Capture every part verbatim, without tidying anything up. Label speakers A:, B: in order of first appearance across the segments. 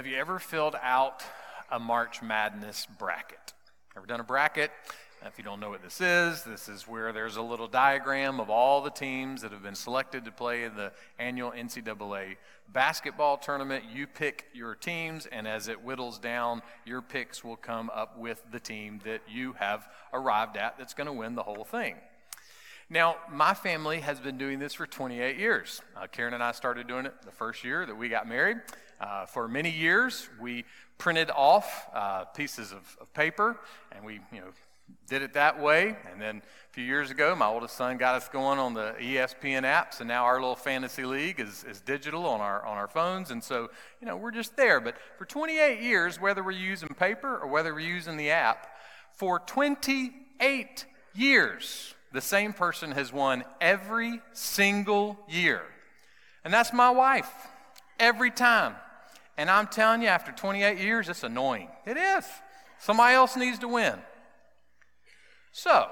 A: Have you ever filled out a March Madness bracket? Ever done a bracket? If you don't know what this is, this is where there's a little diagram of all the teams that have been selected to play in the annual N C double A basketball tournament. You pick your teams, and as it whittles down, your picks will come up with the team that you have arrived at that's going to win the whole thing. Now, my family has been doing this for twenty-eight years. Uh, Karen and I started doing it the first year that we got married. Uh, for many years, we printed off uh, pieces of, of paper, and we, you know, did it that way. And then a few years ago, my oldest son got us going on the E S P N apps, and now our little fantasy league is, is digital on our on our phones. And so, you know, we're just there. But for twenty-eight years, whether we're using paper or whether we're using the app, for twenty-eight years, the same person has won every single year. And that's my wife, every time. And I'm telling you, after twenty-eight years, it's annoying. It is. Somebody else needs to win. So,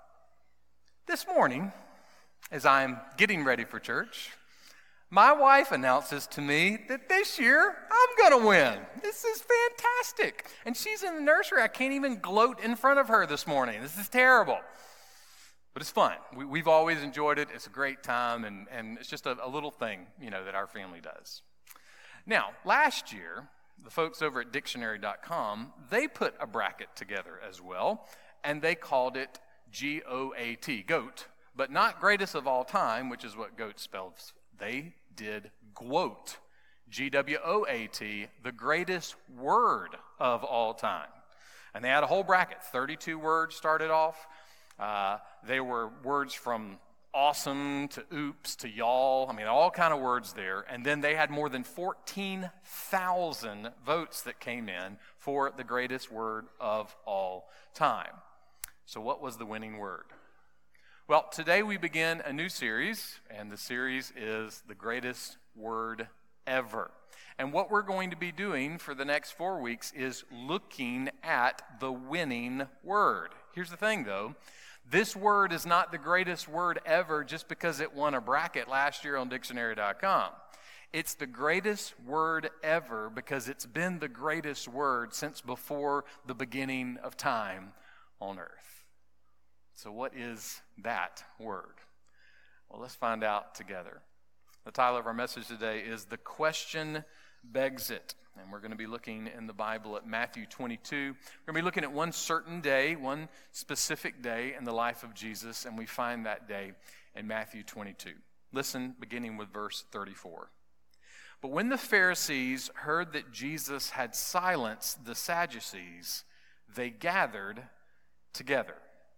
A: this morning, as I'm getting ready for church, my wife announces to me that this year, I'm going to win. This is fantastic. And she's in the nursery. I can't even gloat in front of her this morning. This is terrible. But it's fun. We, we've always enjoyed it. It's a great time, and, and it's just a, a little thing, you know, that our family does. Now, last year, the folks over at dictionary dot com, they put a bracket together as well, and they called it G O A T, GOAT, but not greatest of all time, which is what GOAT spells. They did GWOAT, G W O A T, the greatest word of all time. And they had a whole bracket, thirty-two words started off. Uh, they were words from awesome to oops to y'all. I mean, all kind of words there. And then they had more than fourteen thousand votes that came in for the greatest word of all time. So what was the winning word? Well, today we begin a new series, and the series is the greatest word ever. And what we're going to be doing for the next four weeks is looking at the winning word. Here's the thing, though. This word is not the greatest word ever just because it won a bracket last year on dictionary dot com. It's the greatest word ever because it's been the greatest word since before the beginning of time on earth. So what is that word? Well, let's find out together. The title of our message today is The Question Begs It. And we're going to be looking in the Bible at Matthew twenty-two. We're going to be looking at one certain day, one specific day in the life of Jesus, and we find that day in Matthew twenty-two. Listen, beginning with verse thirty-four. But when the Pharisees heard that Jesus had silenced the Sadducees, they gathered together.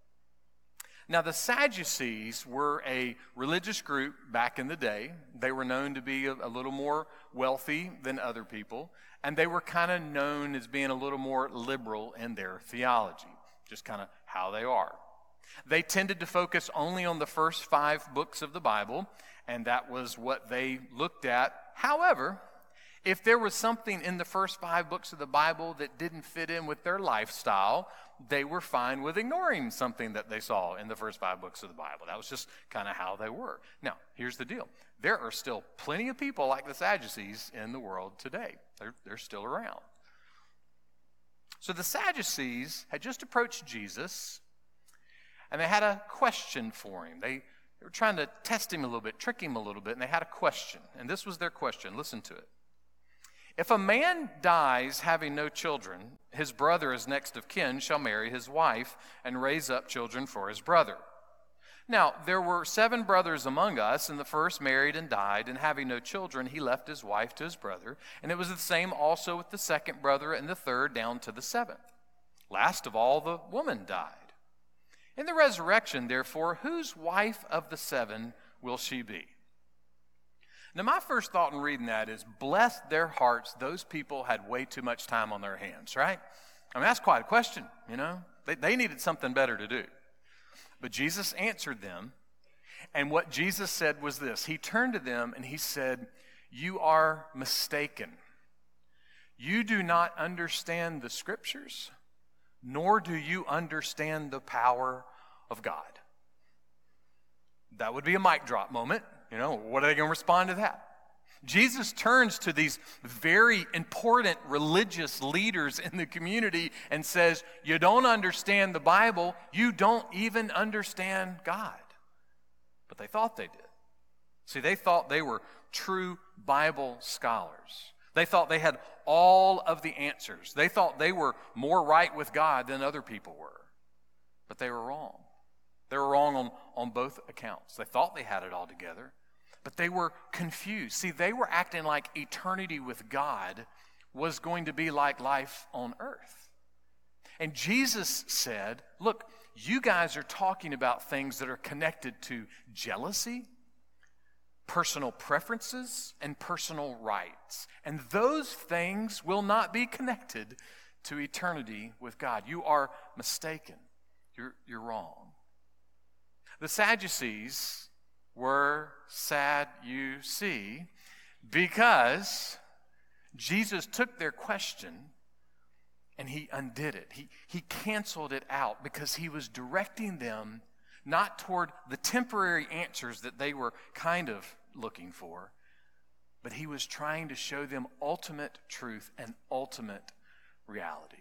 A: Now, the Sadducees were a religious group back in the day. They were known to be a, a little more wealthy than other people, and they were kind of known as being a little more liberal in their theology, just kind of how they are. They tended to focus only on the first five books of the Bible, and that was what they looked at. However, if there was something in the first five books of the Bible that didn't fit in with their lifestyle, they were fine with ignoring something that they saw in the first five books of the Bible. That was just kind of how they were. Now, here's the deal. There are still plenty of people like the Sadducees in the world today. They're, they're still around. So the Sadducees had just approached Jesus, and they had a question for him. They, they were trying to test him a little bit, trick him a little bit, and they had a question. And this was their question. Listen to it. If a man dies having no children, his brother as next of kin shall marry his wife and raise up children for his brother. Now, there were seven brothers among us, and the first married and died, and having no children, he left his wife to his brother. And it was the same also with the second brother and the third down to the seventh. Last of all, the woman died. In the resurrection, therefore, whose wife of the seven will she be? Now, my first thought in reading that is, bless their hearts, those people had way too much time on their hands, right? I mean, that's quite a question, you know? They, they needed something better to do. But Jesus answered them, and what Jesus said was this. He turned to them and he said, you are mistaken. You do not understand the Scriptures, nor do you understand the power of God. That would be a mic drop moment. You know, what are they going to respond to that? Jesus turns to these very important religious leaders in the community and says, you don't understand the Bible, you don't even understand God. But they thought they did. See, they thought they were true Bible scholars. They thought they had all of the answers. They thought they were more right with God than other people were. But they were wrong. They were wrong on, on both accounts. They thought they had it all together, but they were confused. See, they were acting like eternity with God was going to be like life on earth. And Jesus said, look, you guys are talking about things that are connected to jealousy, personal preferences, and personal rights. And those things will not be connected to eternity with God. You are mistaken. You're, you're wrong. The Sadducees were sad, you see, because Jesus took their question and he undid it. He, he canceled it out because he was directing them not toward the temporary answers that they were kind of looking for, but he was trying to show them ultimate truth and ultimate reality.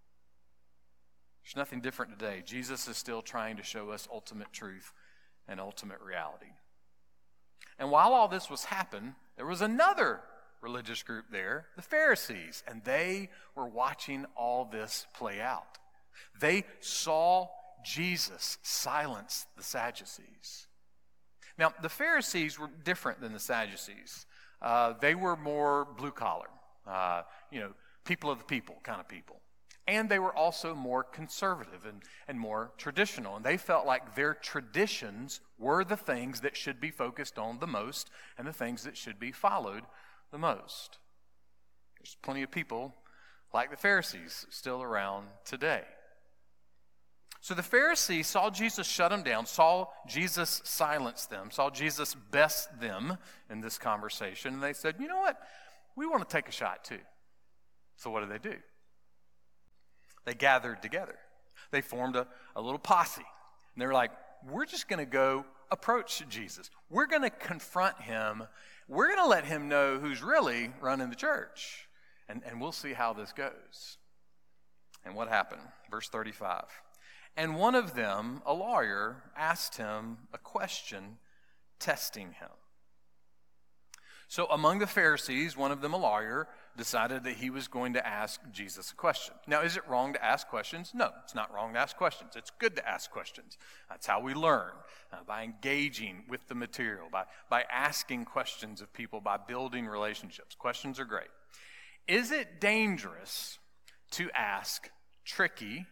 A: There's nothing different today. Jesus is still trying to show us ultimate truth and ultimate reality. And while all this was happening, there was another religious group there, the Pharisees, and they were watching all this play out. They saw Jesus silence the Sadducees. Now, the Pharisees were different than the Sadducees. Uh, they were more blue-collar, uh, you know, people of the people kind of people. And they were also more conservative and, and more traditional. And they felt like their traditions were the things that should be focused on the most and the things that should be followed the most. There's plenty of people like the Pharisees still around today. So the Pharisees saw Jesus shut them down, saw Jesus silence them, saw Jesus best them in this conversation, and they said, you know what? We want to take a shot too. So what did they do? They gathered together. They formed a, a little posse. And they were like, we're just going to go approach Jesus. We're going to confront him. We're going to let him know who's really running the church. And, and we'll see how this goes. And what happened? Verse thirty-five. And one of them, a lawyer, asked him a question, testing him. So among the Pharisees, one of them, a lawyer, decided that he was going to ask Jesus a question. Now, is it wrong to ask questions? No, it's not wrong to ask questions. It's good to ask questions. That's how we learn, uh, by engaging with the material, by, by asking questions of people, by building relationships. Questions are great. Is it dangerous to ask tricky,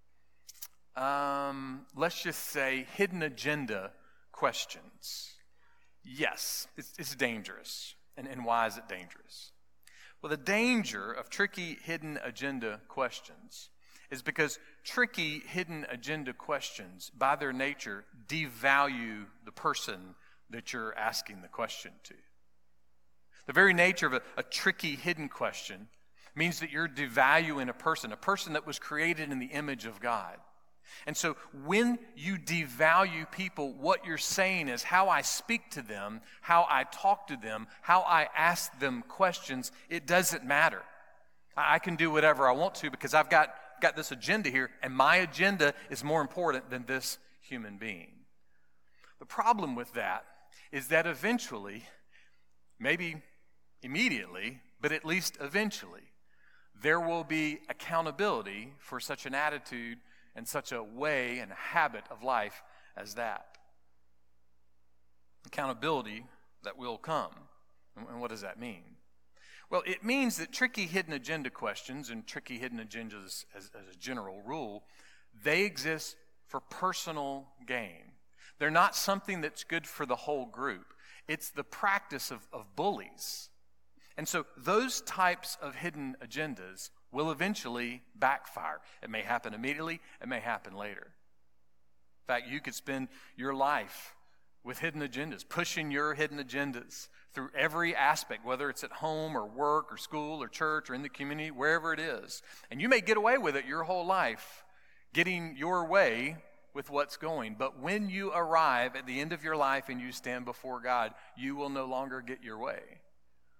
A: um, let's just say hidden agenda questions? Yes, it's, it's dangerous. And, and why is it dangerous? Well, the danger of tricky hidden agenda questions is because tricky hidden agenda questions, by their nature, devalue the person that you're asking the question to. The very nature of a, a tricky hidden question means that you're devaluing a person, a person that was created in the image of God. And so when you devalue people, what you're saying is how I speak to them, how I talk to them, how I ask them questions, it doesn't matter. I can do whatever I want to because I've got, got this agenda here, and my agenda is more important than this human being. The problem with that is that eventually, maybe immediately, but at least eventually, there will be accountability for such an attitude and such a way and a habit of life as that. Accountability that will come. And what does that mean? Well, it means that tricky hidden agenda questions and tricky hidden agendas as, as a general rule, they exist for personal gain. They're not something that's good for the whole group. It's the practice of, of bullies. And so those types of hidden agendas will eventually backfire. It may happen immediately, it may happen later. In fact, you could spend your life with hidden agendas, pushing your hidden agendas through every aspect, whether it's at home or work or school or church or in the community, wherever it is. And you may get away with it your whole life, getting your way with what's going. But when you arrive at the end of your life and you stand before God, you will no longer get your way.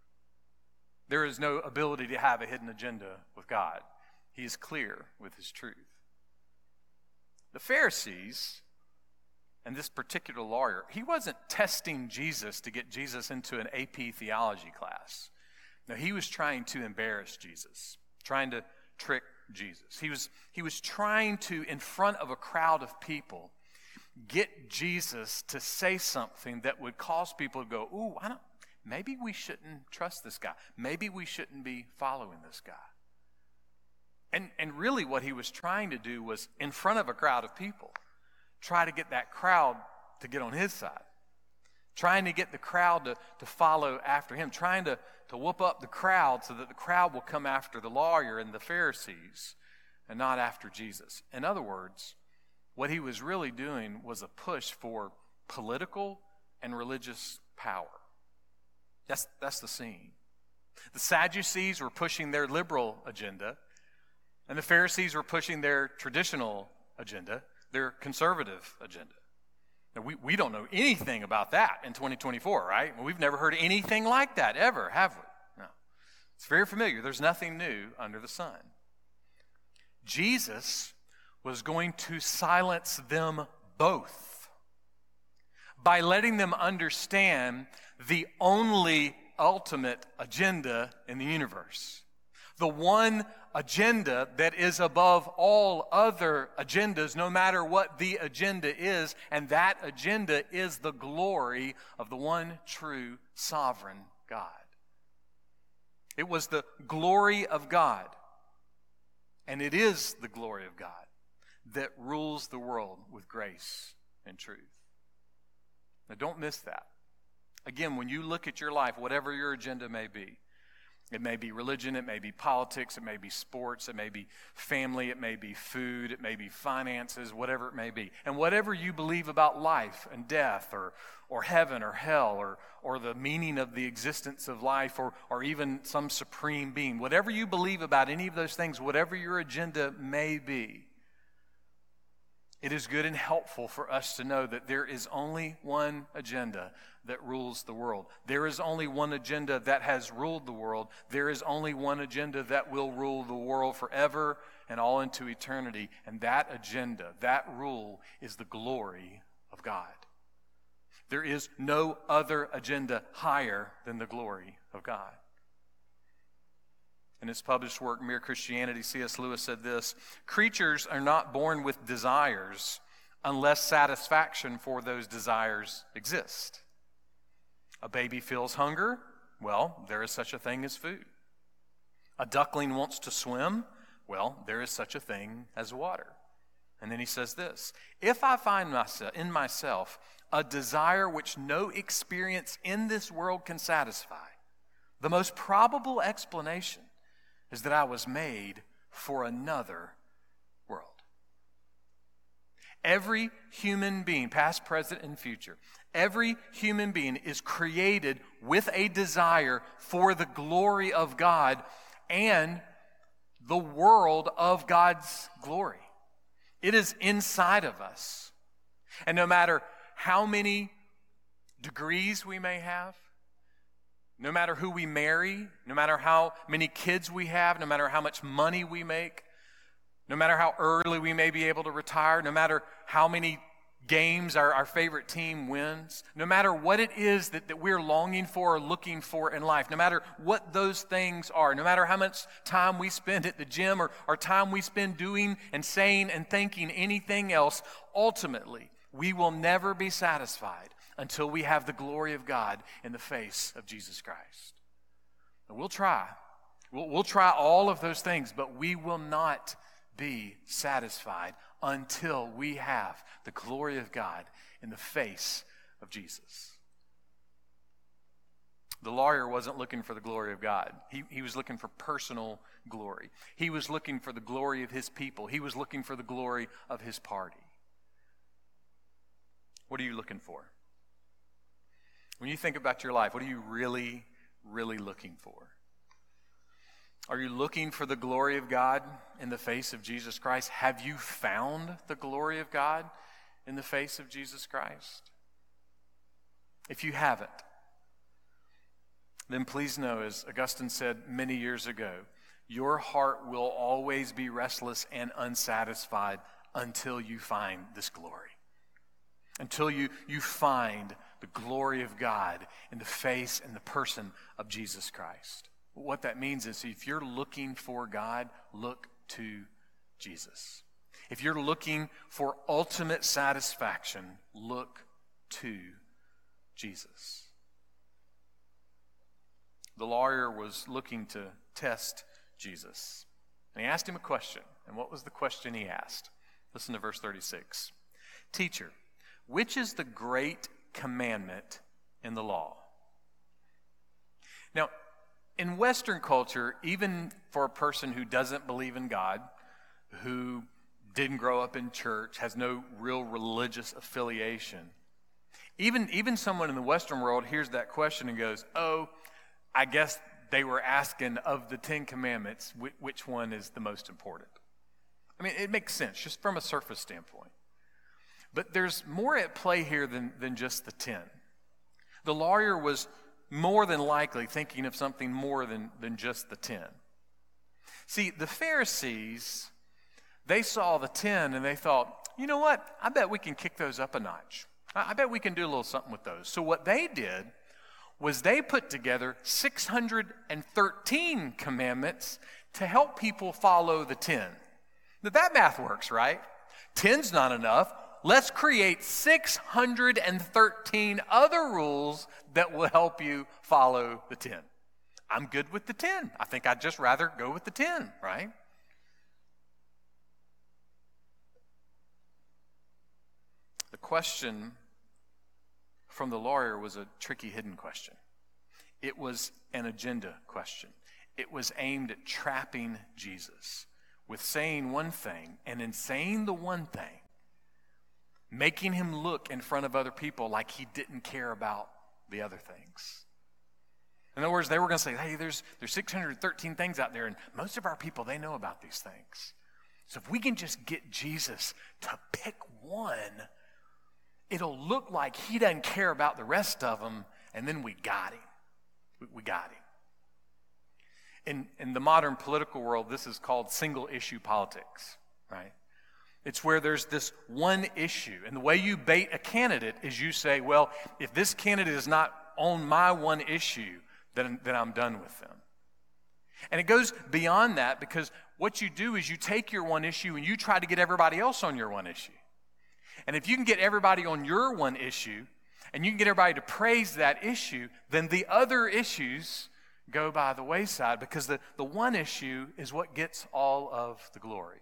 A: There is no ability to have a hidden agenda with God. He is clear with his truth. The Pharisees, and this particular lawyer, he wasn't testing Jesus to get Jesus into an A P theology class. No, he was trying to embarrass Jesus, trying to trick Jesus. He was, he was trying to, in front of a crowd of people, get Jesus to say something that would cause people to go, ooh, I don't, maybe we shouldn't trust this guy. Maybe we shouldn't be following this guy. And, and really what he was trying to do was, in front of a crowd of people, try to get that crowd to get on his side. Trying to get the crowd to, to follow after him. Trying to, to whoop up the crowd so that the crowd will come after the lawyer and the Pharisees and not after Jesus. In other words, what he was really doing was a push for political and religious power. That's, that's the scene. The Sadducees were pushing their liberal agenda, and the Pharisees were pushing their traditional agenda, their conservative agenda. Now, we, we don't know anything about that in twenty twenty-four, right? We've never heard anything like that ever, have we? No. It's very familiar. There's nothing new under the sun. Jesus was going to silence them both by letting them understand the only ultimate agenda in the universe. The one agenda that is above all other agendas, no matter what the agenda is, and that agenda is the glory of the one true sovereign God. It was the glory of God, and it is the glory of God that rules the world with grace and truth. Now, don't miss that. Again, when you look at your life, whatever your agenda may be, it may be religion, it may be politics, it may be sports, it may be family, it may be food, it may be finances, whatever it may be. And whatever you believe about life and death or, or heaven or hell or, or the meaning of the existence of life or, or even some supreme being, whatever you believe about any of those things, whatever your agenda may be, it is good and helpful for us to know that there is only one agenda that rules the world. There is only one agenda that has ruled the world. There is only one agenda that will rule the world forever and all into eternity. And that agenda, that rule, is the glory of God. There is no other agenda higher than the glory of God. In his published work, Mere Christianity, C S Lewis said this: creatures are not born with desires unless satisfaction for those desires exist. A baby feels hunger. Well, there is such a thing as food. A duckling wants to swim. Well, there is such a thing as water. And then he says this: if I find myself in myself a desire which no experience in this world can satisfy, the most probable explanation is that I was made for another world. Every human being, past, present, and future, every human being is created with a desire for the glory of God and the world of God's glory. It is inside of us. And no matter how many degrees we may have, no matter who we marry, no matter how many kids we have, no matter how much money we make, no matter how early we may be able to retire, no matter how many games our, our favorite team wins, no matter what it is that, that we're longing for or looking for in life, no matter what those things are, no matter how much time we spend at the gym or, or time we spend doing and saying and thinking anything else, ultimately, we will never be satisfied until we have the glory of God in the face of Jesus Christ. And we'll try. We'll, we'll try all of those things, but we will not be satisfied until we have the glory of God in the face of Jesus. The lawyer wasn't looking for the glory of God. He, he was looking for personal glory. He was looking for the glory of his people. He was looking for the glory of his party. What are you looking for? When you think about your life, what are you really, really looking for? Are you looking for the glory of God in the face of Jesus Christ? Have you found the glory of God in the face of Jesus Christ? If you haven't, then please know, as Augustine said many years ago, your heart will always be restless and unsatisfied until you find this glory. Until you, you find the glory of God in the face and the person of Jesus Christ. What that means is if you're looking for God, look to Jesus. If you're looking for ultimate satisfaction, look to Jesus. The lawyer was looking to test Jesus. And he asked him a question. And what was the question he asked? Listen to verse thirty-six. Teacher, which is the great commandment in the law? Now, in Western culture, even for a person who doesn't believe in God, who didn't grow up in church, has no real religious affiliation, even, even someone in the Western world hears that question and goes, oh, I guess they were asking of the Ten Commandments, which one is the most important? I mean, it makes sense just from a surface standpoint. But there's more at play here than, than just the ten. The lawyer was more than likely thinking of something more than, than just the ten. See, the Pharisees, they saw the ten and they thought, you know what? I bet we can kick those up a notch. I, I bet we can do a little something with those. So what they did was they put together six hundred thirteen commandments to help people follow the ten. Now that math works, right? ten's not enough. Let's create six hundred thirteen other rules that will help you follow the ten. I'm good with the ten. I think I'd just rather go with the ten, right? The question from the lawyer was a tricky hidden question. It was an agenda question. It was aimed at trapping Jesus with saying one thing, and in saying the one thing, making him look in front of other people like he didn't care about the other things. In other words, they were going to say, hey, there's, there's six hundred thirteen things out there, and most of our people, they know about these things. So if we can just get Jesus to pick one, it'll look like he doesn't care about the rest of them, and then we got him. We, we got him. In, in the modern political world, this is called single-issue politics, right? It's where there's this one issue. And the way you bait a candidate is you say, well, if this candidate is not on my one issue, then, then I'm done with them. And it goes beyond that, because what you do is you take your one issue and you try to get everybody else on your one issue. And if you can get everybody on your one issue, and you can get everybody to praise that issue, then the other issues go by the wayside, because the, the one issue is what gets all of the glory.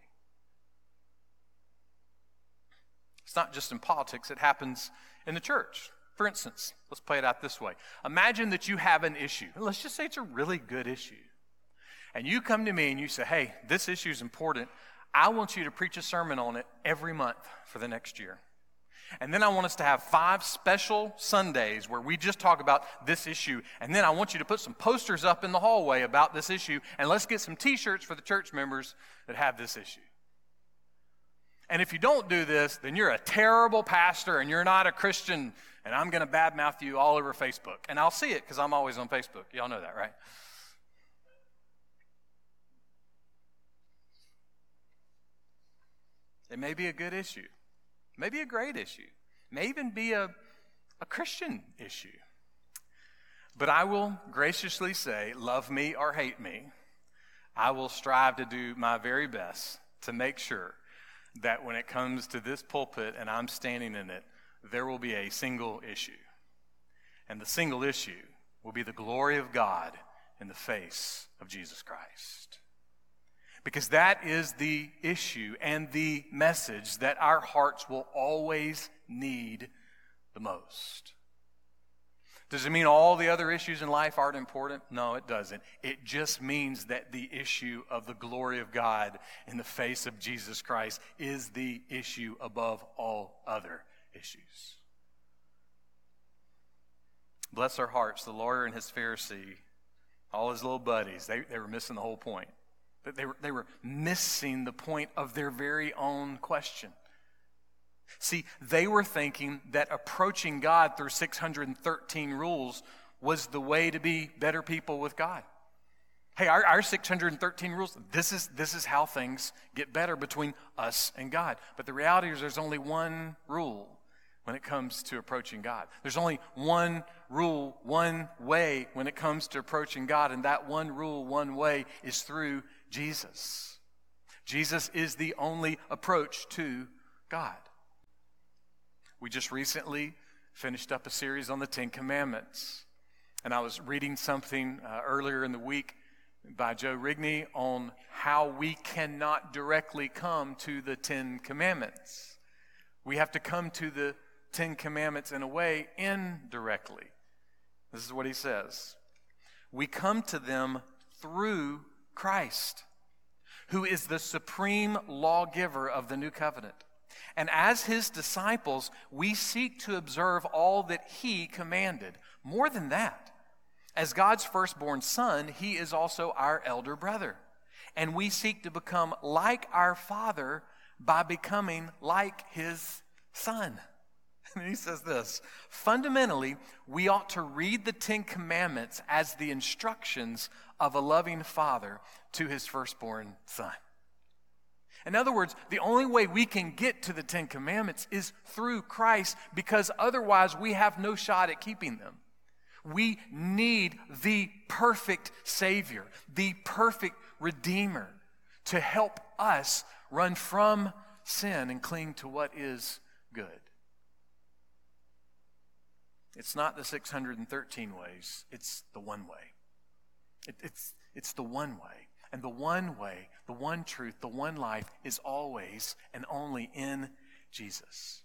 A: It's not just in politics, it happens in the church. For instance, let's play it out this way. Imagine that you have an issue. Let's just say it's a really good issue. And you come to me and you say, hey, this issue is important. I want you to preach a sermon on it every month for the next year. And then I want us to have five special Sundays where we just talk about this issue. And then I want you to put some posters up in the hallway about this issue. And let's get some t-shirts for the church members that have this issue. And if you don't do this, then you're a terrible pastor and you're not a Christian. And I'm going to badmouth you all over Facebook. And I'll see it because I'm always on Facebook. Y'all know that, right? It may be a good issue. Maybe a great issue. May even be a, a Christian issue. But I will graciously say, love me or hate me, I will strive to do my very best to make sure that when it comes to this pulpit and I'm standing in it, there will be a single issue. And the single issue will be the glory of God in the face of Jesus Christ. Because that is the issue and the message that our hearts will always need the most. Does it mean all the other issues in life aren't important? No, it doesn't. It just means that the issue of the glory of God in the face of Jesus Christ is the issue above all other issues. Bless our hearts, the lawyer and his Pharisee, all his little buddies, they, they were missing the whole point. But they were, they were missing the point of their very own question. See, they were thinking that approaching God through six hundred thirteen rules was the way to be better people with God. Hey, our, our six hundred thirteen rules, this is, this is how things get better between us and God. But the reality is there's only one rule when it comes to approaching God. There's only one rule, one way when it comes to approaching God, and that one rule, one way is through Jesus. Jesus is the only approach to God. We just recently finished up a series on the Ten Commandments, and I was reading something uh, earlier in the week by Joe Rigney on how we cannot directly come to the Ten Commandments. We have to come to the Ten Commandments in a way indirectly. This is what he says. We come to them through Christ, who is the supreme lawgiver of the new covenant. And as his disciples, we seek to observe all that he commanded. More than that, as God's firstborn son, he is also our elder brother. And we seek to become like our Father by becoming like his Son. And he says this, fundamentally, we ought to read the Ten Commandments as the instructions of a loving father to his firstborn son. In other words, the only way we can get to the Ten Commandments is through Christ, because otherwise we have no shot at keeping them. We need the perfect Savior, the perfect Redeemer, to help us run from sin and cling to what is good. It's not the six hundred thirteen ways, it's the one way. It, it's, it's the one way. And the one way, the one truth, the one life is always and only in Jesus.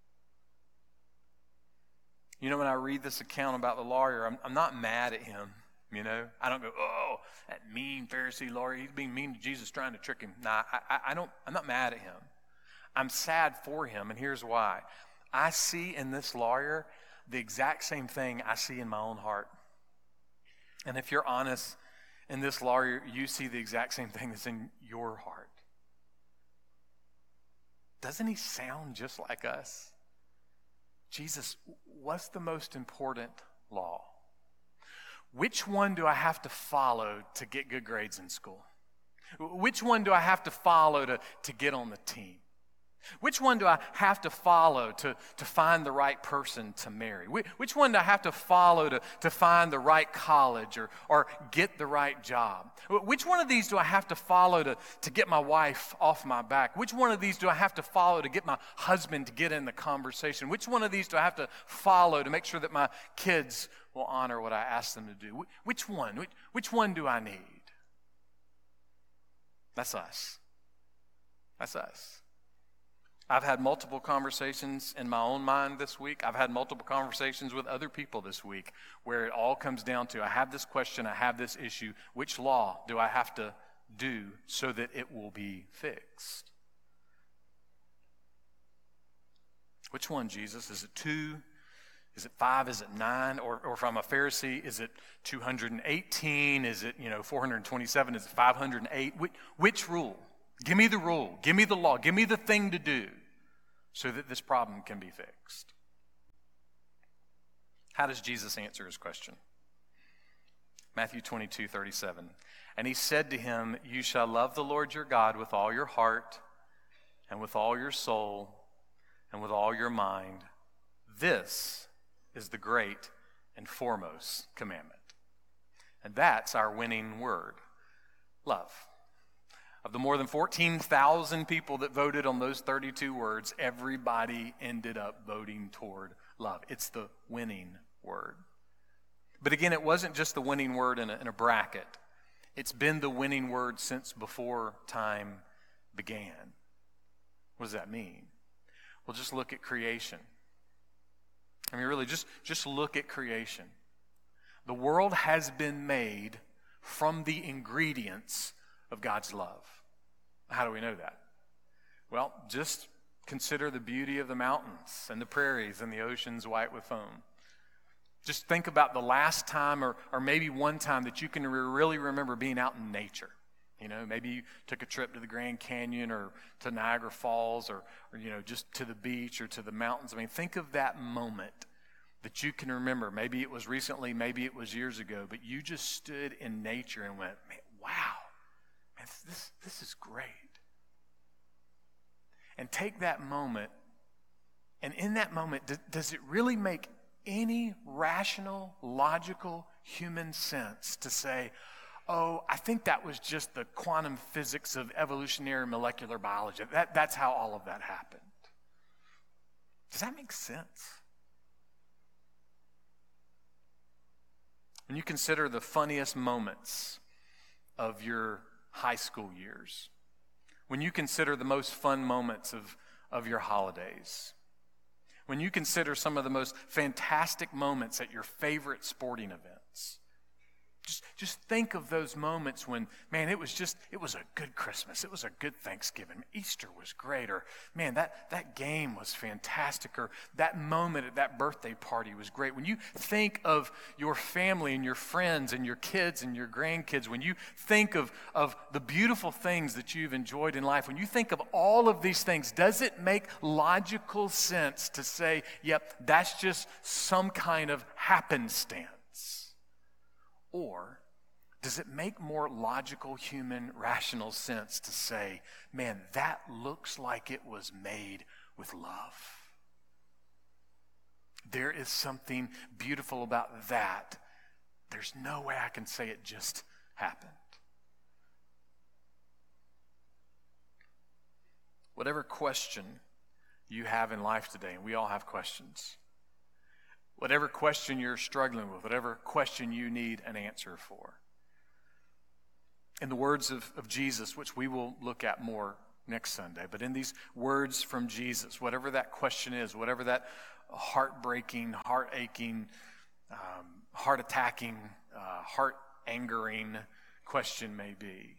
A: You know, when I read this account about the lawyer, I'm, I'm not mad at him, you know. I don't go, oh, that mean Pharisee lawyer, he's being mean to Jesus, trying to trick him. Nah, I, I don't, I'm not mad at him. I'm sad for him, and here's why. I see in this lawyer the exact same thing I see in my own heart. And if you're honest, in this lawyer, you see the exact same thing that's in your heart. Doesn't he sound just like us? Jesus, what's the most important law? Which one do I have to follow to get good grades in school? Which one do I have to follow to, to get on the team? Which one do I have to follow to, to find the right person to marry? Which one do I have to follow to, to find the right college or, or get the right job? Which one of these do I have to follow to, to get my wife off my back? Which one of these do I have to follow to get my husband to get in the conversation? Which one of these do I have to follow to make sure that my kids will honor what I ask them to do? Which one? Which, which one do I need? That's us. That's us. I've had multiple conversations in my own mind this week. I've had multiple conversations with other people this week where it all comes down to, I have this question, I have this issue. Which law do I have to do so that it will be fixed? Which one, Jesus? Is it two? Is it five? Is it nine? Or, or if I'm a Pharisee, is it two hundred eighteen? Is it, you know, four hundred twenty-seven? Is it five hundred eight? Which, which rule? Give me the rule. Give me the law. Give me the thing to do so that this problem can be fixed. How does Jesus answer his question? Matthew twenty-two thirty-seven. And he said to him, you shall love the Lord your God with all your heart and with all your soul and with all your mind. This is the great and foremost commandment. And that's our winning word, love. Of the more than fourteen thousand people that voted on those thirty-two words, everybody ended up voting toward love. It's the winning word. But again, it wasn't just the winning word in a, in a bracket. It's been the winning word since before time began. What does that mean? Well, just look at creation. I mean, really, just, just look at creation. The world has been made from the ingredients of God's love. How do we know that? Well, just consider the beauty of the mountains and the prairies and the oceans white with foam. Just think about the last time or, or maybe one time that you can re- really remember being out in nature. You know, maybe you took a trip to the Grand Canyon or to Niagara Falls or, or, you know, just to the beach or to the mountains. I mean, think of that moment that you can remember. Maybe it was recently, maybe it was years ago, but you just stood in nature and went, man, wow, man, this, this is great. And take that moment, and in that moment, d- does it really make any rational, logical, human sense to say, oh, I think that was just the quantum physics of evolutionary molecular biology. That, that's how all of that happened. Does that make sense? When you consider the funniest moments of your high school years, when you consider the most fun moments of, of your holidays, when you consider some of the most fantastic moments at your favorite sporting events, Just, just think of those moments when, man, it was just, it was a good Christmas. It was a good Thanksgiving. Easter was great. Or, man, that, that game was fantastic. Or that moment at that birthday party was great. When you think of your family and your friends and your kids and your grandkids, when you think of, of the beautiful things that you've enjoyed in life, when you think of all of these things, does it make logical sense to say, yep, that's just some kind of happenstance? Or does it make more logical, human, rational sense to say, man, that looks like it was made with love? There is something beautiful about that. There's no way I can say it just happened. Whatever question you have in life today, and we all have questions, whatever question you're struggling with, whatever question you need an answer for. In the words of, of Jesus, which we will look at more next Sunday, but in these words from Jesus, whatever that question is, whatever that heartbreaking, heart-aching, um, heart-attacking, uh, heart-angering question may be,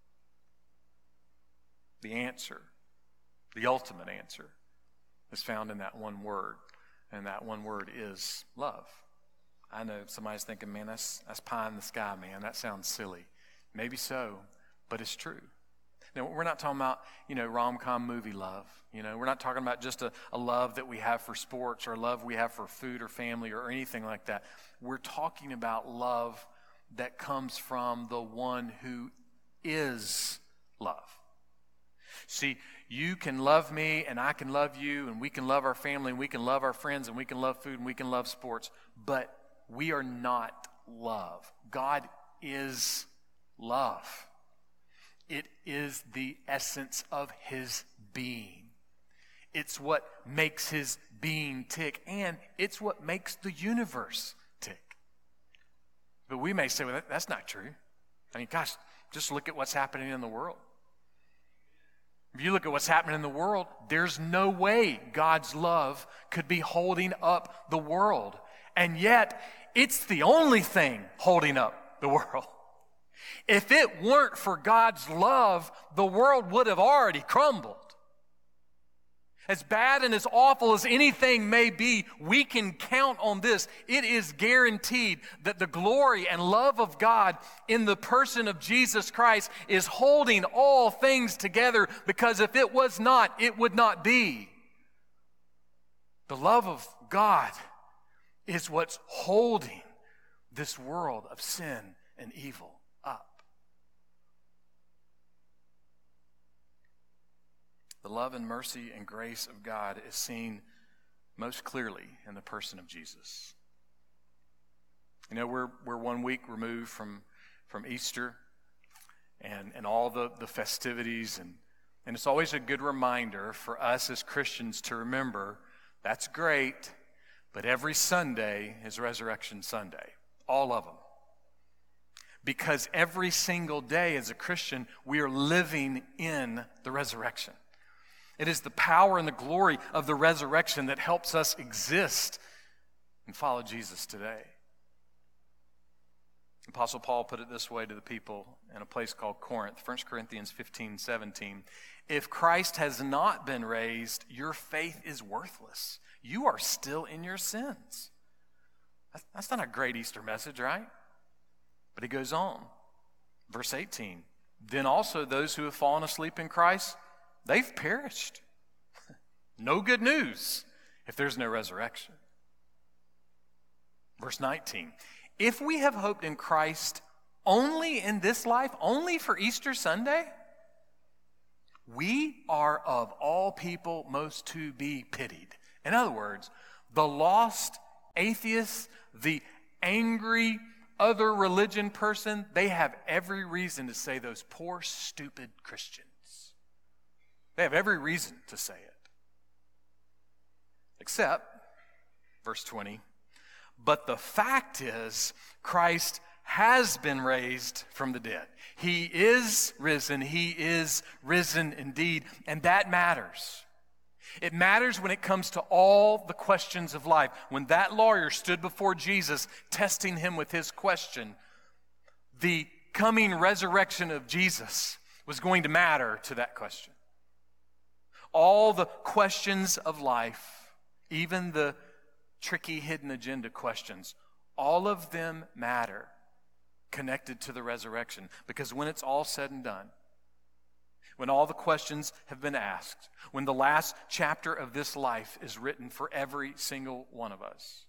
A: the answer, the ultimate answer, is found in that one word. And that one word is love. I know somebody's thinking, man, that's, that's pie in the sky, man. That sounds silly. Maybe so, but it's true. Now, we're not talking about, you know, rom-com movie love. You know, we're not talking about just a, a love that we have for sports or love we have for food or family or anything like that. We're talking about love that comes from the one who is love. See, you can love me and I can love you and we can love our family and we can love our friends and we can love food and we can love sports, but we are not love. God is love. It is the essence of his being. It's what makes his being tick, and it's what makes the universe tick. But we may say, well, that, that's not true. I mean, gosh, just look at what's happening in the world. If you look at what's happening in the world, there's no way God's love could be holding up the world. And yet, it's the only thing holding up the world. If it weren't for God's love, the world would have already crumbled. As bad and as awful as anything may be, we can count on this. It is guaranteed that the glory and love of God in the person of Jesus Christ is holding all things together, because if it was not, it would not be. The love of God is what's holding this world of sin and evil up. The love and mercy and grace of God is seen most clearly in the person of Jesus. You know, we're we're one week removed from, from Easter and, and all the, the festivities, and, and it's always a good reminder for us as Christians to remember, that's great, but every Sunday is Resurrection Sunday. All of them. Because every single day as a Christian, we are living in the resurrection. It is the power and the glory of the resurrection that helps us exist and follow Jesus today. Apostle Paul put it this way to the people in a place called Corinth, First Corinthians fifteen seventeen. If Christ has not been raised, your faith is worthless. You are still in your sins. That's not a great Easter message, right? But he goes on. Verse eighteen. Then also those who have fallen asleep in Christ, they've perished. No good news if there's no resurrection. Verse nineteen, if we have hoped in Christ only in this life, only for Easter Sunday, we are of all people most to be pitied. In other words, the lost atheist, the angry other religion person, they have every reason to say those poor, stupid Christians. They have every reason to say it. Except, verse twenty, but the fact is, Christ has been raised from the dead. He is risen. He is risen indeed. And that matters. It matters when it comes to all the questions of life. When that lawyer stood before Jesus, testing him with his question, the coming resurrection of Jesus was going to matter to that question. All the questions of life, even the tricky hidden agenda questions, all of them matter connected to the resurrection. Because when it's all said and done, when all the questions have been asked, when the last chapter of this life is written for every single one of us,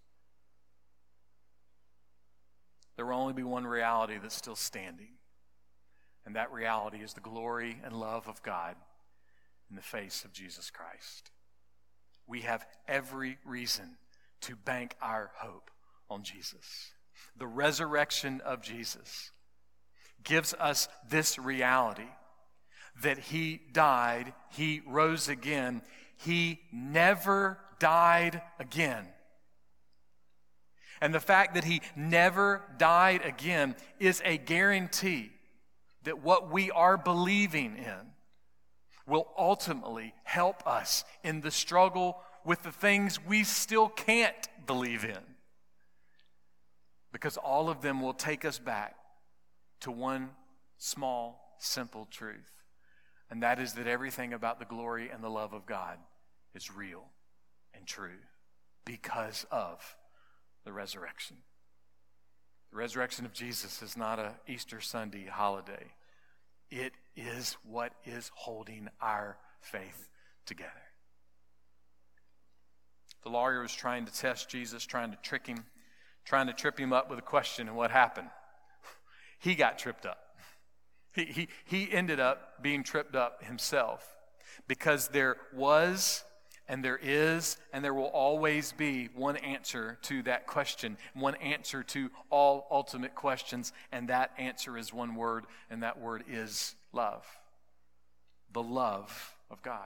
A: there will only be one reality that's still standing. And that reality is the glory and love of God in the face of Jesus Christ. We have every reason to bank our hope on Jesus. The resurrection of Jesus gives us this reality that he died, he rose again, he never died again. And the fact that he never died again is a guarantee that what we are believing in will ultimately help us in the struggle with the things we still can't believe in. Because all of them will take us back to one small, simple truth. And that is that everything about the glory and the love of God is real and true because of the resurrection. The resurrection of Jesus is not an Easter Sunday holiday. It is what is holding our faith together. The lawyer was trying to test Jesus, trying to trick him, trying to trip him up with a question, and what happened? He got tripped up. He, he, he ended up being tripped up himself because there was and there is and there will always be one answer to that question, one answer to all ultimate questions, and that answer is one word, and that word is love. The love of God.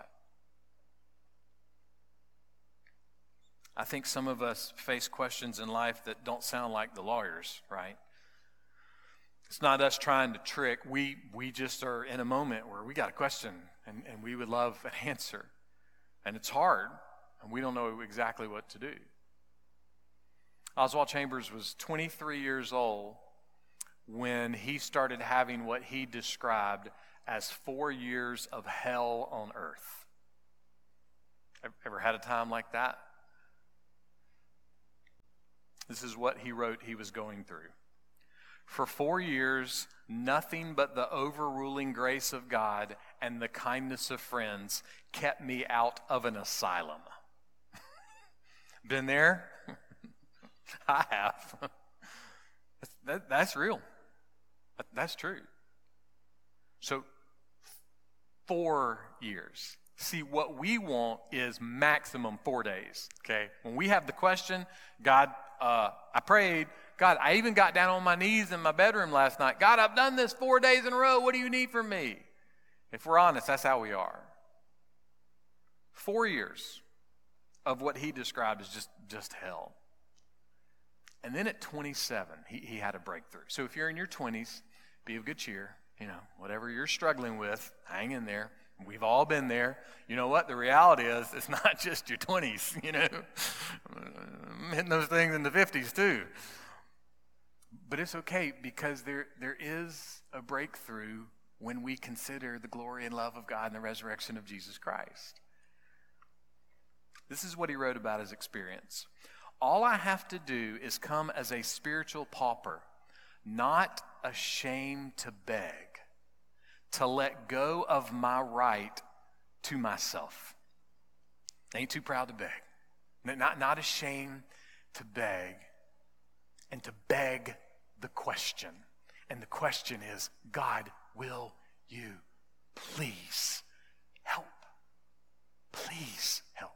A: I think some of us face questions in life that don't sound like the lawyers, right? It's not us trying to trick. We we just are in a moment where we got a question and, and we would love an answer. And it's hard, and we don't know exactly what to do. Oswald Chambers was twenty-three years old when he started having what he described as four years of hell on earth. Ever had a time like that? This is what he wrote he was going through. For four years, nothing but the overruling grace of God and the kindness of friends kept me out of an asylum. Been there? I have. That's, that, that's real. That, that's true. So, four years. See, what we want is maximum four days, okay? When we have the question, God, uh, I prayed, God, I even got down on my knees in my bedroom last night. God, I've done this four days in a row. What do you need from me? If we're honest, that's how we are. Four years of what he described as just, just hell. And then at twenty-seven, he, he had a breakthrough. So if you're in your twenties, be of good cheer. You know, whatever you're struggling with, hang in there. We've all been there. You know what? The reality is it's not just your twenties, you know. I'm hitting those things in the fifties too. But it's okay because there there is a breakthrough when we consider the glory and love of God and the resurrection of Jesus Christ. This is what he wrote about his experience. All I have to do is come as a spiritual pauper, not ashamed to beg, to let go of my right to myself. I ain't too proud to beg. Not, not ashamed to beg and to beg the question. And the question is, God, will you please help? Please help.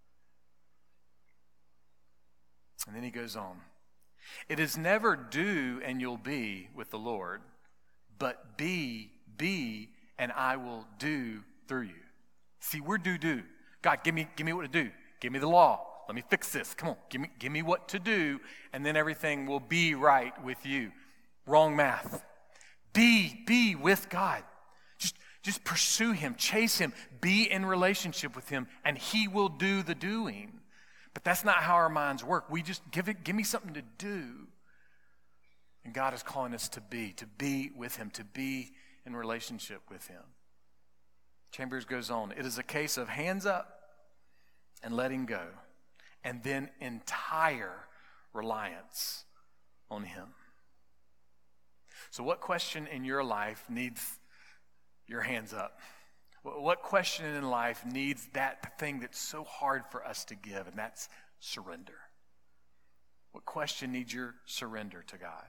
A: And then he goes on. It is never do and you'll be with the Lord, but be, be, and I will do through you. See, we're do, do. God, give me, give me what to do. Give me the law. Let me fix this. Come on, give me, give me what to do, and then everything will be right with you. Wrong math. Be, be with God. Just, just pursue him, chase him, be in relationship with him, and he will do the doing. But that's not how our minds work. We just give it, give me something to do. And God is calling us to be, to be with him, to be in relationship with him. Chambers goes on. It is a case of hands up and letting go, and then entire reliance on him. So what question in your life needs your hands up? What question in life needs that thing that's so hard for us to give, and that's surrender? What question needs your surrender to God?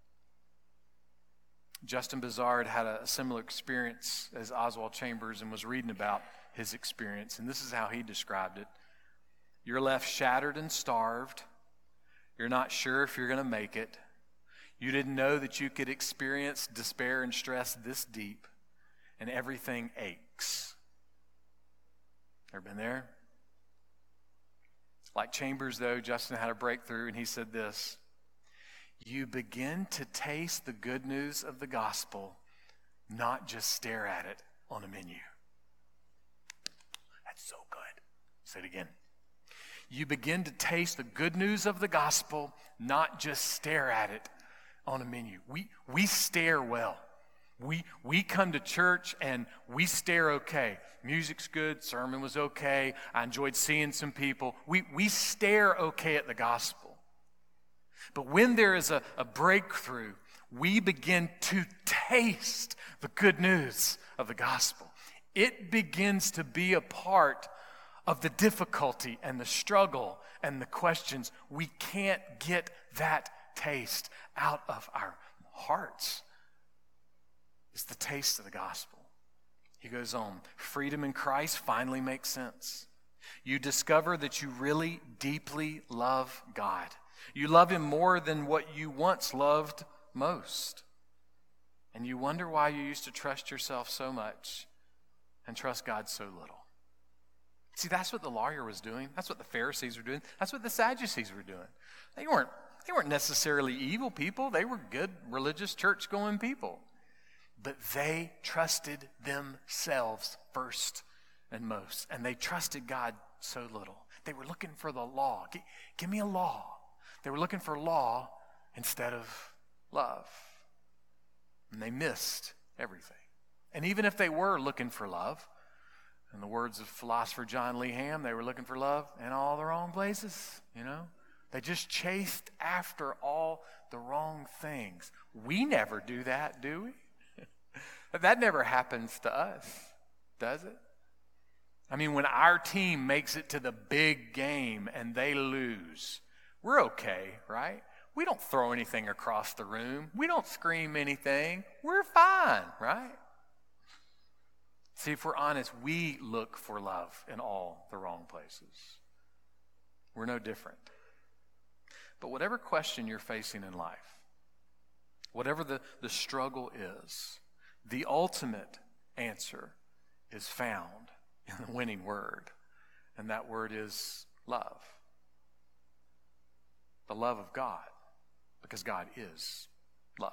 A: Justin Bizard had a similar experience as Oswald Chambers and was reading about his experience, and this is how he described it. You're left shattered and starved. You're not sure if you're going to make it. You didn't know that you could experience despair and stress this deep, and everything aches. Ever been there? Like Chambers, though, Justin had a breakthrough, and he said this: you begin to taste the good news of the gospel, not just stare at it on a menu. That's so good. Say it again. You begin to taste the good news of the gospel, not just stare at it on a menu. We we stare well. We we come to church and we stare okay. Music's good, sermon was okay. I enjoyed seeing some people. We we stare okay at the gospel. But when there is a, a breakthrough, we begin to taste the good news of the gospel. It begins to be a part of the difficulty and the struggle and the questions. We can't get that taste out of our hearts. It's the taste of the gospel. He goes on, freedom in Christ finally makes sense. You discover that you really deeply love God. You love him more than what you once loved most. And you wonder why you used to trust yourself so much and trust God so little. See, that's what the lawyer was doing. That's what the Pharisees were doing. That's what the Sadducees were doing. They weren't, they weren't necessarily evil people. They were good, religious, church-going people. But they trusted themselves first and most. And they trusted God so little. They were looking for the law. G- give me a law. They were looking for law instead of love. And they missed everything. And even if they were looking for love, in the words of philosopher John Lee Ham, they were looking for love in all the wrong places, you know? They just chased after all the wrong things. We never do that, do we? That never happens to us, does it? I mean, when our team makes it to the big game and they lose, we're okay, right? We don't throw anything across the room. We don't scream anything. We're fine, right? See, if we're honest, we look for love in all the wrong places. We're no different. But whatever question you're facing in life, whatever the, the struggle is, the ultimate answer is found in the winning word. And that word is love. The love of God, because God is love.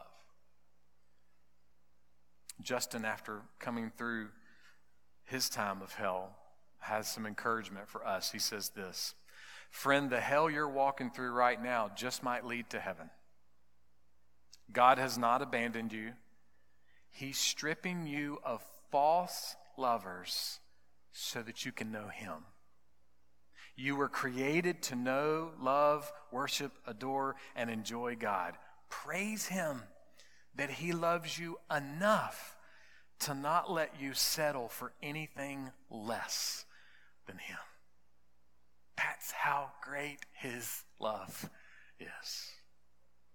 A: Justin, after coming through his time of hell, has some encouragement for us. He says this: friend, the hell you're walking through right now just might lead to heaven. God has not abandoned you. He's stripping you of false lovers so that you can know him. You were created to know, love, worship, adore, and enjoy God. Praise him that he loves you enough to not let you settle for anything less than him. That's how great his love is.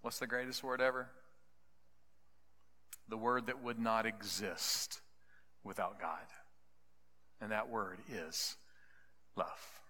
A: What's the greatest word ever? The word that would not exist without God. And that word is love.